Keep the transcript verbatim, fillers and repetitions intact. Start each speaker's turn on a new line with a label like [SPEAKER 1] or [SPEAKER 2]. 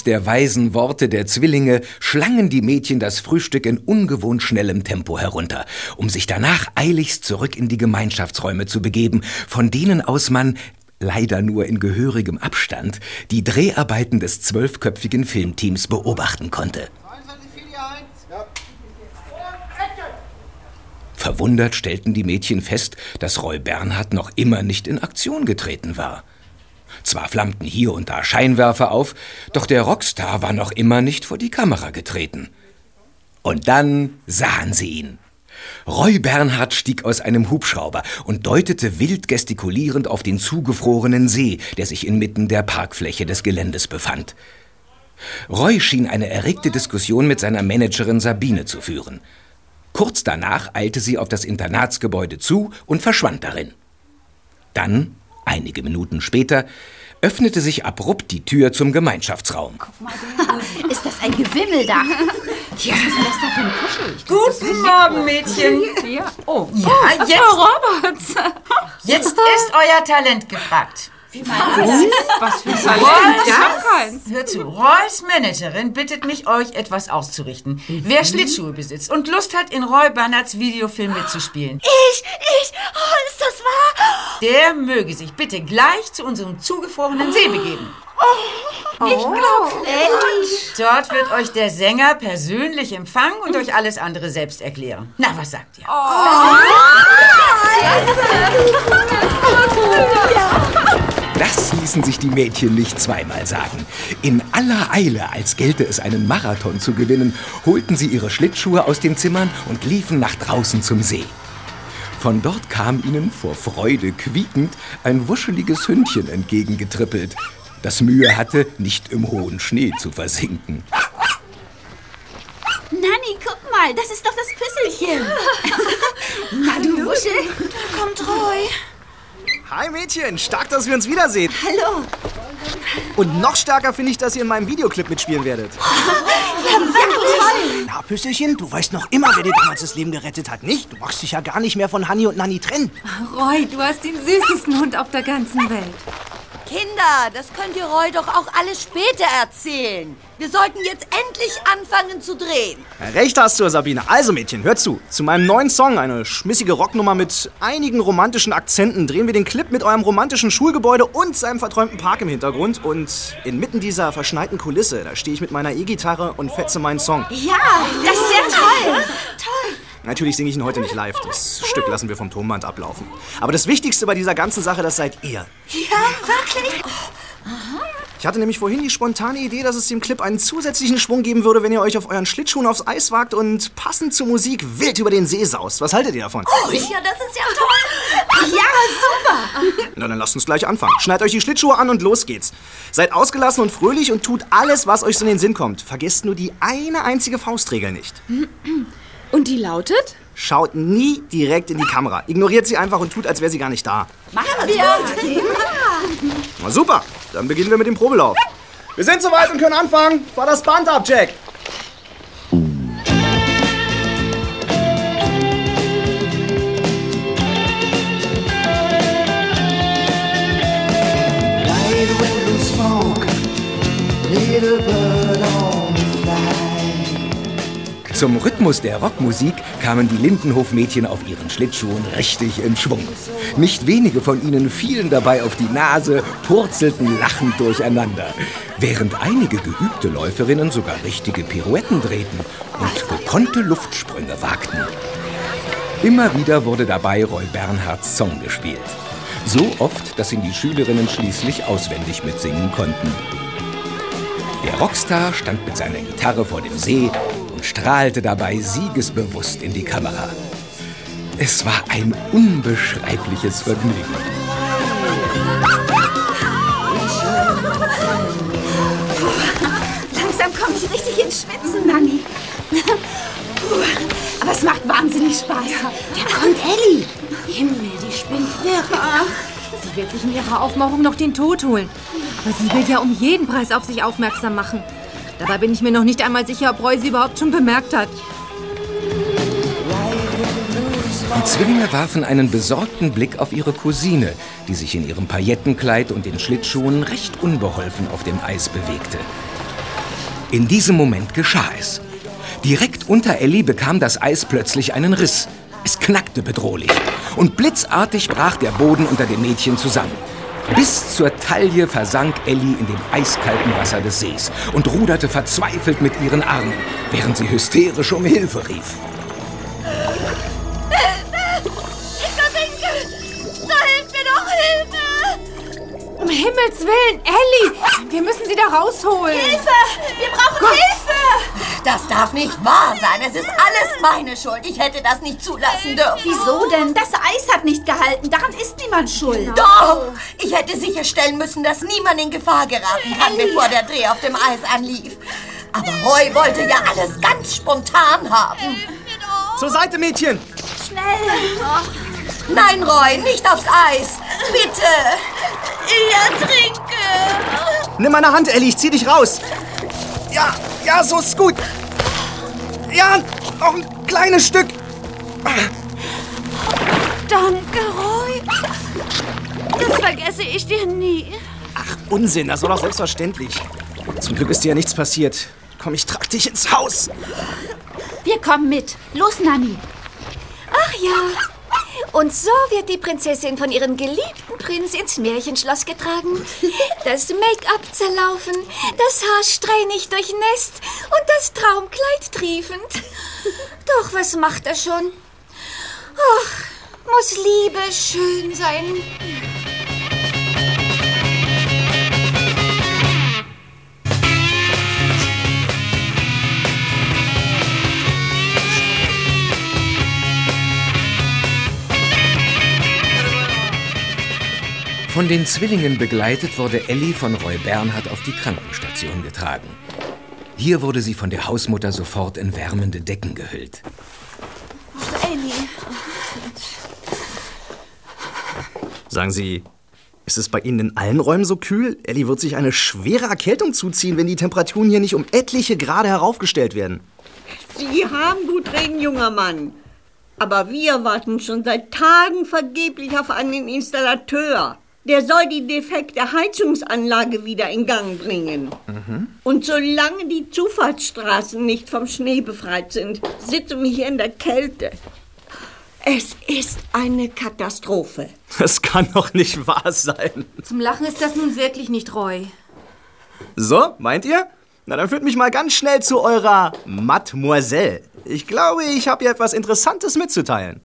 [SPEAKER 1] der weisen Worte der Zwillinge schlangen die Mädchen das Frühstück in ungewohnt schnellem Tempo herunter, um sich danach eiligst zurück in die Gemeinschaftsräume zu begeben, von denen aus man, leider nur in gehörigem Abstand, die Dreharbeiten des zwölfköpfigen Filmteams beobachten konnte. Verwundert stellten die Mädchen fest, dass Roy Bernhard noch immer nicht in Aktion getreten war. Zwar flammten hier und da Scheinwerfer auf, doch der Rockstar war noch immer nicht vor die Kamera getreten. Und dann sahen sie ihn. Roy Bernhard stieg aus einem Hubschrauber und deutete wild gestikulierend auf den zugefrorenen See, der sich inmitten der Parkfläche des Geländes befand. Roy schien eine erregte Diskussion mit seiner Managerin Sabine zu führen. Kurz danach eilte sie auf das Internatsgebäude zu und verschwand darin. Dann, einige Minuten später, öffnete sich abrupt die Tür zum Gemeinschaftsraum.
[SPEAKER 2] Guck mal, ist das ein Gewimmel da? Ja, was ist denn das da für ein Kuschel?
[SPEAKER 3] Guten Morgen, Mädchen.
[SPEAKER 2] Ja. Oh,
[SPEAKER 3] ja,
[SPEAKER 2] oh,
[SPEAKER 3] jetzt,
[SPEAKER 2] Frau Roberts.
[SPEAKER 3] Jetzt ist euer Talent gefragt.
[SPEAKER 2] Wie meinst du?
[SPEAKER 3] Was für ein Talent? Ich hab keins. Hör zu, Roys Managerin bittet mich, euch etwas auszurichten. Mhm. Wer Schlittschuhe besitzt und Lust hat, in Roy Bernhards Videofilm mitzuspielen.
[SPEAKER 2] Ich, ich, oh, ist das wahr?
[SPEAKER 3] Der möge sich bitte gleich zu unserem zugefrorenen See begeben.
[SPEAKER 2] Oh, ich glaub's nicht.
[SPEAKER 3] Dort wird euch der Sänger persönlich empfangen und euch alles andere selbst erklären. Na, was sagt ihr?
[SPEAKER 2] Oh.
[SPEAKER 1] Das ließen sich die Mädchen nicht zweimal sagen. In aller Eile, als gelte es einen Marathon zu gewinnen, holten sie ihre Schlittschuhe aus den Zimmern und liefen nach draußen zum See. Von dort kam ihnen vor Freude quiekend ein wuscheliges Hündchen entgegengetrippelt, das Mühe hatte, nicht im hohen Schnee zu versinken.
[SPEAKER 2] Nanni, guck mal, das ist doch das Püsselchen. Na, du Wuschel. Da kommt Roy.
[SPEAKER 4] Hi Mädchen, stark, dass wir uns wiedersehen.
[SPEAKER 2] Hallo.
[SPEAKER 4] Und noch stärker finde ich, dass ihr in meinem Videoclip mitspielen werdet.
[SPEAKER 2] Ja, toll.
[SPEAKER 4] Na, Püsselchen, du weißt noch immer, wer dir damals das Leben gerettet hat, nicht? Du magst dich ja gar nicht mehr von Hanni und Nanni trennen.
[SPEAKER 5] Roy, du hast den süßesten Hund auf der ganzen Welt.
[SPEAKER 6] Kinder, das könnt ihr Roy doch auch alles später erzählen. Wir sollten jetzt endlich anfangen zu drehen.
[SPEAKER 4] Ja, recht hast du, Sabine. Also Mädchen, hört zu. Zu meinem neuen Song, eine schmissige Rocknummer mit einigen romantischen Akzenten, drehen wir den Clip mit eurem romantischen Schulgebäude und seinem verträumten Park im Hintergrund. Und inmitten dieser verschneiten Kulisse, da stehe ich mit meiner E-Gitarre und fetze meinen Song.
[SPEAKER 2] Ja, das ist ja toll. Toll.
[SPEAKER 4] Natürlich singe ich ihn heute nicht live. Das Stück lassen wir vom Tonband ablaufen. Aber das Wichtigste bei dieser ganzen Sache, das seid ihr.
[SPEAKER 2] Ja, wirklich?
[SPEAKER 4] Ich hatte nämlich vorhin die spontane Idee, dass es dem Clip einen zusätzlichen Schwung geben würde, wenn ihr euch auf euren Schlittschuhen aufs Eis wagt und passend zur Musik wild über den See saust. Was haltet ihr davon?
[SPEAKER 2] Oh, ja, das ist ja toll. Ja, super.
[SPEAKER 4] Na, dann lasst uns gleich anfangen. Schneidet euch die Schlittschuhe an und los geht's. Seid ausgelassen und fröhlich und tut alles, was euch so in den Sinn kommt. Vergesst nur die eine einzige Faustregel nicht.
[SPEAKER 5] Und die lautet?
[SPEAKER 4] Schaut nie direkt in die Kamera. Ignoriert sie einfach und tut, als wäre sie gar nicht da.
[SPEAKER 2] Machen wir.
[SPEAKER 4] Na super, dann beginnen wir mit dem Probelauf. Wir sind soweit und können anfangen. Fahr das Band ab, Jack.
[SPEAKER 1] Zum Rhythmus der Rockmusik kamen die Lindenhof-Mädchen auf ihren Schlittschuhen richtig in Schwung. Nicht wenige von ihnen fielen dabei auf die Nase, purzelten lachend durcheinander, während einige geübte Läuferinnen sogar richtige Pirouetten drehten und gekonnte Luftsprünge wagten. Immer wieder wurde dabei Roy Bernhards Song gespielt. So oft, dass ihn die Schülerinnen schließlich auswendig mitsingen konnten. Der Rockstar stand mit seiner Gitarre vor dem See und strahlte dabei siegesbewusst in die Kamera. Es war ein unbeschreibliches Vergnügen.
[SPEAKER 2] Langsam komme ich richtig ins Schwitzen, Nanni. Aber es macht wahnsinnig Spaß. Da kommt Elli.
[SPEAKER 5] Himmel, die spinnt wirr. Sie wird sich in ihrer Aufmachung noch den Tod holen. Aber sie will ja um jeden Preis auf sich aufmerksam machen. Dabei bin ich mir noch nicht einmal sicher, ob Roy sie überhaupt schon bemerkt hat.
[SPEAKER 1] Die Zwillinge warfen einen besorgten Blick auf ihre Cousine, die sich in ihrem Paillettenkleid und den Schlittschuhen recht unbeholfen auf dem Eis bewegte. In diesem Moment geschah es. Direkt unter Elli bekam das Eis plötzlich einen Riss. Es knackte bedrohlich. Und blitzartig brach der Boden unter dem Mädchen zusammen. Bis zur Taille versank Elli in dem eiskalten Wasser des Sees und ruderte verzweifelt mit ihren Armen, während sie hysterisch um Hilfe rief.
[SPEAKER 2] Hilfe! Ich versinke! Da hilft mir doch Hilfe!
[SPEAKER 5] Um Himmels Willen, Elli! Wir müssen sie da rausholen.
[SPEAKER 2] Hilfe! Wir brauchen Gott. Hilfe!
[SPEAKER 6] Das darf nicht wahr sein. Es ist alles meine Schuld. Ich hätte das nicht zulassen dürfen.
[SPEAKER 2] Wieso denn? Das Eis hat nicht gehalten. Daran ist niemand schuld.
[SPEAKER 6] Genau. Doch! Ich hätte sicherstellen müssen, dass niemand in Gefahr geraten kann, Elli. bevor der Dreh auf dem Eis anlief. Aber Roy wollte ja alles ganz spontan haben.
[SPEAKER 4] Zur Seite, Mädchen!
[SPEAKER 2] Schnell!
[SPEAKER 6] Nein, Roy, nicht aufs Eis. Bitte!
[SPEAKER 2] Ich ertrinke!
[SPEAKER 4] Nimm meine Hand, Elli, ich zieh dich raus. Ja, ja, so ist gut. Ja, noch ein kleines Stück.
[SPEAKER 2] Danke, Roy. Das vergesse ich dir nie.
[SPEAKER 4] Ach, Unsinn, das war doch selbstverständlich. Zum Glück ist dir ja nichts passiert. Komm, ich trag dich ins Haus.
[SPEAKER 2] Wir kommen mit. Los, Nanni.
[SPEAKER 7] Ach ja. Und so wird die Prinzessin von ihrem geliebten Prinz ins Märchenschloss getragen. Das Make-up zerlaufen, das Haar strähnig durchnässt und das Traumkleid triefend. Doch was macht er schon? Ach, muss Liebe schön sein.
[SPEAKER 1] Von den Zwillingen begleitet wurde Elli von Roy Bernhard auf die Krankenstation getragen. Hier wurde sie von der Hausmutter sofort in wärmende Decken gehüllt.
[SPEAKER 2] Elli.
[SPEAKER 4] Sagen Sie, ist es bei Ihnen in allen Räumen so kühl? Elli wird sich eine schwere Erkältung zuziehen, wenn die Temperaturen hier nicht um etliche Grade heraufgestellt werden.
[SPEAKER 8] Sie haben gut reden, junger Mann. Aber wir warten schon seit Tagen vergeblich auf einen Installateur. Der soll die defekte Heizungsanlage wieder in Gang bringen. Mhm. Und solange die Zufahrtsstraßen nicht vom Schnee befreit sind, sitzen wir hier in der Kälte. Es ist eine Katastrophe.
[SPEAKER 4] Das kann doch nicht wahr sein.
[SPEAKER 5] Zum Lachen ist das nun wirklich nicht, Roy.
[SPEAKER 4] So, meint ihr? Na, dann führt mich mal ganz schnell zu eurer Mademoiselle. Ich glaube, ich habe ihr etwas Interessantes mitzuteilen.